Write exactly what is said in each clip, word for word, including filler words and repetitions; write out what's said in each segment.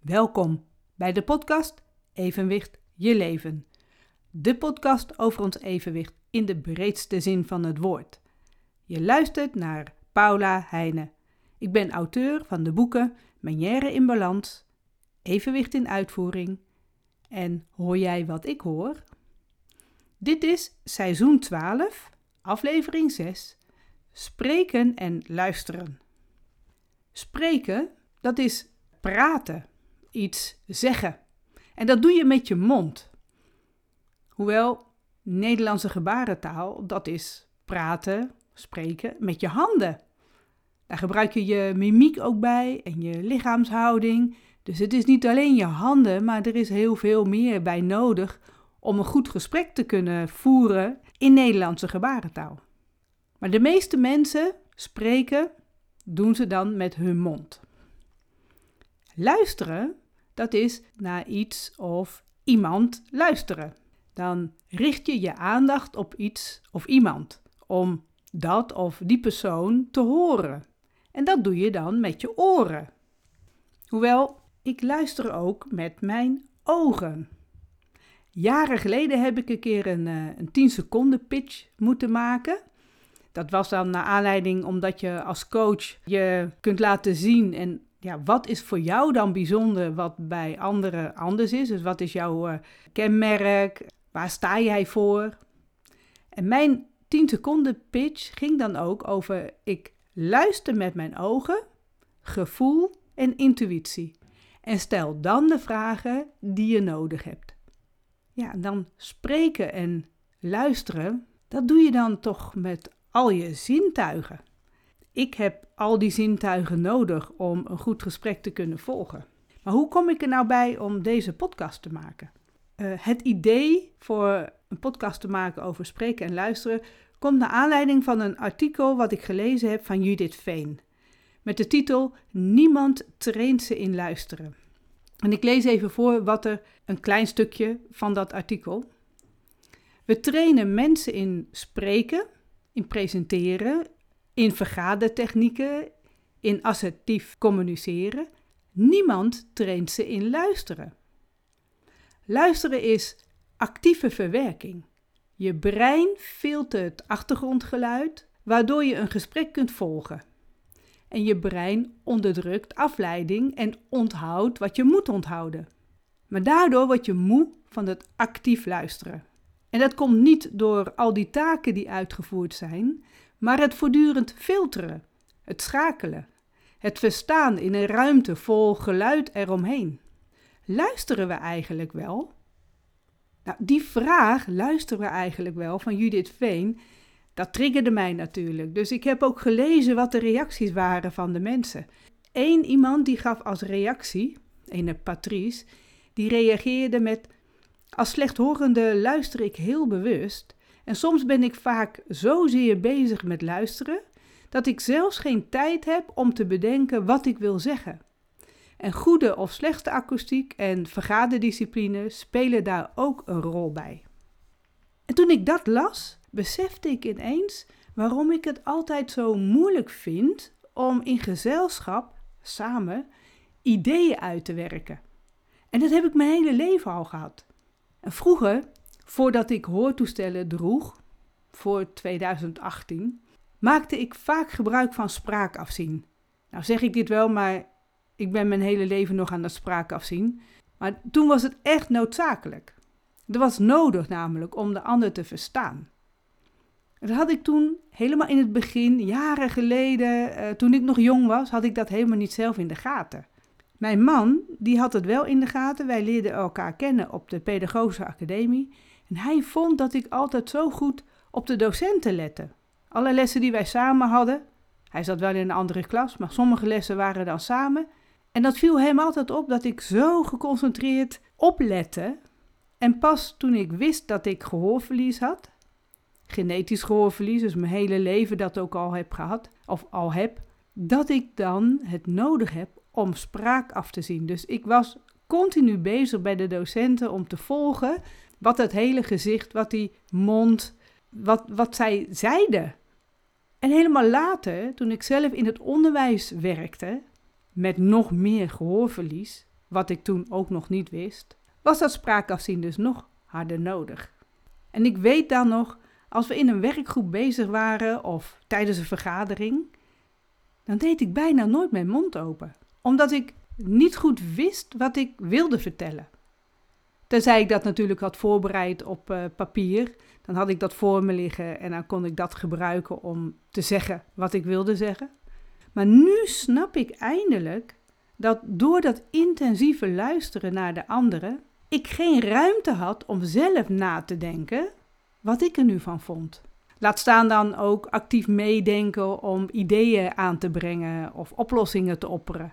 Welkom bij de podcast Evenwicht je leven. De podcast over ons evenwicht in de breedste zin van het woord. Je luistert naar Paula Heijnen. Ik ben auteur van de boeken Manière in balans, Evenwicht in uitvoering en Hoor jij wat ik hoor? Dit is seizoen twaalf, aflevering zes, Spreken en luisteren. Spreken, dat is praten, iets zeggen. En dat doe je met je mond. Hoewel Nederlandse gebarentaal, dat is praten, spreken met je handen. Daar gebruik je je mimiek ook bij en je lichaamshouding. Dus het is niet alleen je handen, maar er is heel veel meer bij nodig om een goed gesprek te kunnen voeren in Nederlandse gebarentaal. Maar de meeste mensen spreken, doen ze dan met hun mond. Luisteren, dat is naar iets of iemand luisteren. Dan richt je je aandacht op iets of iemand om dat of die persoon te horen. En dat doe je dan met je oren. Hoewel, ik luister ook met mijn ogen. Jaren geleden heb ik een keer een, een tien seconden pitch moeten maken. Dat was dan naar aanleiding omdat je als coach je kunt laten zien en ja, wat is voor jou dan bijzonder wat bij anderen anders is? Dus wat is jouw uh, kenmerk? Waar sta jij voor? En mijn tien seconden pitch ging dan ook over ik luister met mijn ogen, gevoel en intuïtie. En stel dan de vragen die je nodig hebt. Ja, dan spreken en luisteren, dat doe je dan toch met al je zintuigen. Ik heb al die zintuigen nodig om een goed gesprek te kunnen volgen. Maar hoe kom ik er nou bij om deze podcast te maken? Uh, het idee voor een podcast te maken over spreken en luisteren komt naar aanleiding van een artikel wat ik gelezen heb van Judith Veen. Met de titel Niemand traint ze in luisteren. En ik lees even voor wat er een klein stukje van dat artikel. We trainen mensen in spreken, in presenteren, in vergadertechnieken, in assertief communiceren. Niemand traint ze in luisteren. Luisteren is actieve verwerking. Je brein filtert achtergrondgeluid, waardoor je een gesprek kunt volgen. En je brein onderdrukt afleiding en onthoudt wat je moet onthouden. Maar daardoor word je moe van het actief luisteren. En dat komt niet door al die taken die uitgevoerd zijn, maar het voortdurend filteren, het schakelen, het verstaan in een ruimte vol geluid eromheen. Luisteren we eigenlijk wel? Nou, die vraag, luisteren we eigenlijk wel, van Judith Veen, dat triggerde mij natuurlijk. Dus ik heb ook gelezen wat de reacties waren van de mensen. Eén iemand die gaf als reactie, een Patrice, die reageerde met: als slechthorende luister ik heel bewust en soms ben ik vaak zozeer bezig met luisteren dat ik zelfs geen tijd heb om te bedenken wat ik wil zeggen. En goede of slechte akoestiek en vergaderdiscipline spelen daar ook een rol bij. En toen ik dat las, besefte ik ineens waarom ik het altijd zo moeilijk vind om in gezelschap, samen, ideeën uit te werken. En dat heb ik mijn hele leven al gehad. En vroeger, voordat ik hoortoestellen droeg, voor tweeduizend achttien, maakte ik vaak gebruik van spraakafzien. Nou zeg ik dit wel, maar ik ben mijn hele leven nog aan dat spraakafzien. Maar toen was het echt noodzakelijk. Er was nodig namelijk om de ander te verstaan. Dat had ik toen helemaal in het begin, jaren geleden, uh, toen ik nog jong was, had ik dat helemaal niet zelf in de gaten. Mijn man, die had het wel in de gaten. Wij leerden elkaar kennen op de Pedagogische Academie. En hij vond dat ik altijd zo goed op de docenten lette. Alle lessen die wij samen hadden, hij zat wel in een andere klas, maar sommige lessen waren dan samen. En dat viel hem altijd op dat ik zo geconcentreerd oplette. En pas toen ik wist dat ik gehoorverlies had, genetisch gehoorverlies, dus mijn hele leven dat ook al heb gehad, of al heb, dat ik dan het nodig heb om spraak af te zien. Dus ik was continu bezig bij de docenten om te volgen wat het hele gezicht, wat die mond, wat, wat zij zeiden. En helemaal later, toen ik zelf in het onderwijs werkte, met nog meer gehoorverlies, wat ik toen ook nog niet wist, was dat spraakafzien dus nog harder nodig. En ik weet dan nog, als we in een werkgroep bezig waren of tijdens een vergadering, dan deed ik bijna nooit mijn mond open, omdat ik niet goed wist wat ik wilde vertellen. Tenzij ik dat natuurlijk had voorbereid op uh, papier, dan had ik dat voor me liggen en dan kon ik dat gebruiken om te zeggen wat ik wilde zeggen. Maar nu snap ik eindelijk dat door dat intensieve luisteren naar de anderen, ik geen ruimte had om zelf na te denken wat ik er nu van vond. Laat staan dan ook actief meedenken om ideeën aan te brengen of oplossingen te opperen.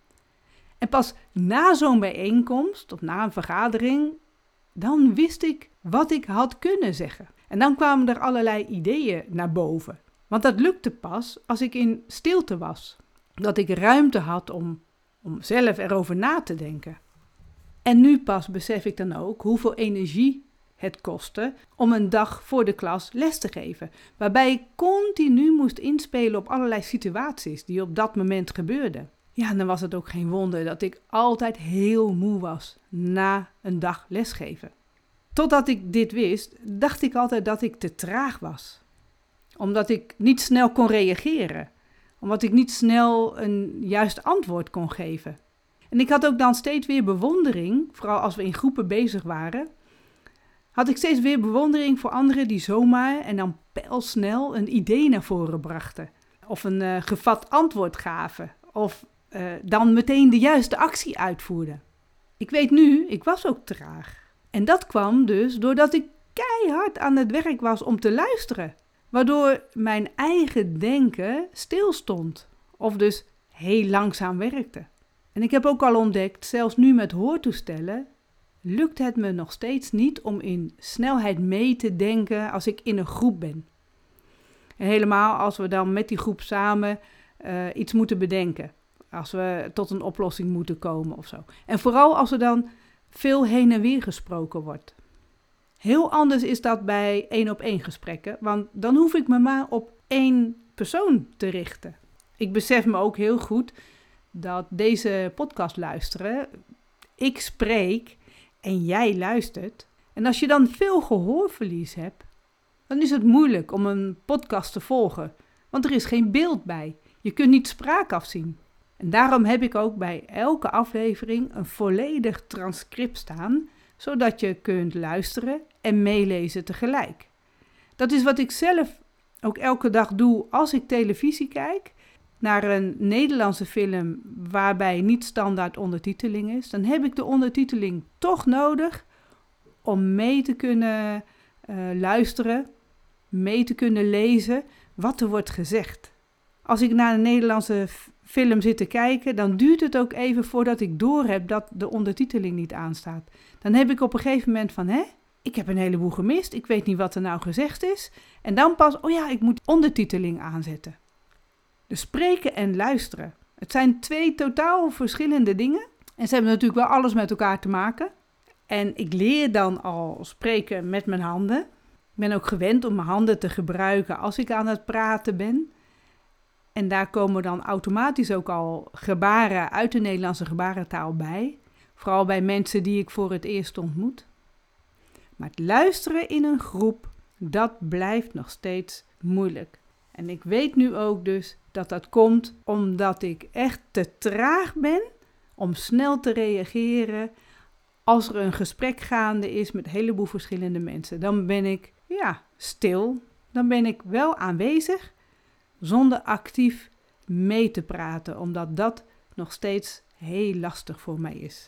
En pas na zo'n bijeenkomst of na een vergadering, dan wist ik wat ik had kunnen zeggen. En dan kwamen er allerlei ideeën naar boven. Want dat lukte pas als ik in stilte was. Dat ik ruimte had om, om zelf erover na te denken. En nu pas besef ik dan ook hoeveel energie het kostte om een dag voor de klas les te geven. Waarbij ik continu moest inspelen op allerlei situaties die op dat moment gebeurden. Ja, en dan was het ook geen wonder dat ik altijd heel moe was na een dag lesgeven. Totdat ik dit wist, dacht ik altijd dat ik te traag was. Omdat ik niet snel kon reageren. Omdat ik niet snel een juist antwoord kon geven. En ik had ook dan steeds weer bewondering, vooral als we in groepen bezig waren, had ik steeds weer bewondering voor anderen die zomaar en dan pijlsnel een idee naar voren brachten. Of een uh, gevat antwoord gaven. Of uh, dan meteen de juiste actie uitvoerden. Ik weet nu, ik was ook traag. En dat kwam dus doordat ik keihard aan het werk was om te luisteren. Waardoor mijn eigen denken stilstond. Of dus heel langzaam werkte. En ik heb ook al ontdekt, zelfs nu met hoortoestellen, lukt het me nog steeds niet om in snelheid mee te denken als ik in een groep ben. En helemaal als we dan met die groep samen uh, iets moeten bedenken. Als we tot een oplossing moeten komen of zo. En vooral als er dan veel heen en weer gesproken wordt. Heel anders is dat bij één op één gesprekken, want dan hoef ik me maar op één persoon te richten. Ik besef me ook heel goed dat deze podcast luisteren, ik spreek en jij luistert. En als je dan veel gehoorverlies hebt, dan is het moeilijk om een podcast te volgen, want er is geen beeld bij. Je kunt niet spraak afzien. En daarom heb ik ook bij elke aflevering een volledig transcript staan, zodat je kunt luisteren en meelezen tegelijk. Dat is wat ik zelf ook elke dag doe als ik televisie kijk, naar een Nederlandse film waarbij niet standaard ondertiteling is. Dan heb ik de ondertiteling toch nodig om mee te kunnen uh, luisteren, mee te kunnen lezen wat er wordt gezegd. Als ik naar een Nederlandse film zit te kijken, dan duurt het ook even voordat ik doorheb dat de ondertiteling niet aanstaat. Dan heb ik op een gegeven moment van, hè, ik heb een heleboel gemist, ik weet niet wat er nou gezegd is. En dan pas, oh ja, ik moet ondertiteling aanzetten. Dus spreken en luisteren. Het zijn twee totaal verschillende dingen. En ze hebben natuurlijk wel alles met elkaar te maken. En ik leer dan al spreken met mijn handen. Ik ben ook gewend om mijn handen te gebruiken als ik aan het praten ben. En daar komen dan automatisch ook al gebaren uit de Nederlandse gebarentaal bij. Vooral bij mensen die ik voor het eerst ontmoet. Maar het luisteren in een groep, dat blijft nog steeds moeilijk. En ik weet nu ook dus dat dat komt omdat ik echt te traag ben om snel te reageren als er een gesprek gaande is met een heleboel verschillende mensen. Dan ben ik, ja, stil. Dan ben ik wel aanwezig zonder actief mee te praten, omdat dat nog steeds heel lastig voor mij is.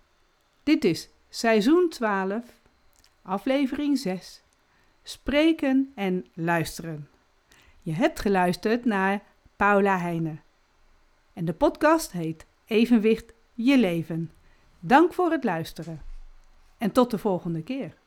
Dit is seizoen twaalf, aflevering zes, spreken en luisteren. Je hebt geluisterd naar Paula Heijnen. En de podcast heet Evenwicht je leven. Dank voor het luisteren. En tot de volgende keer.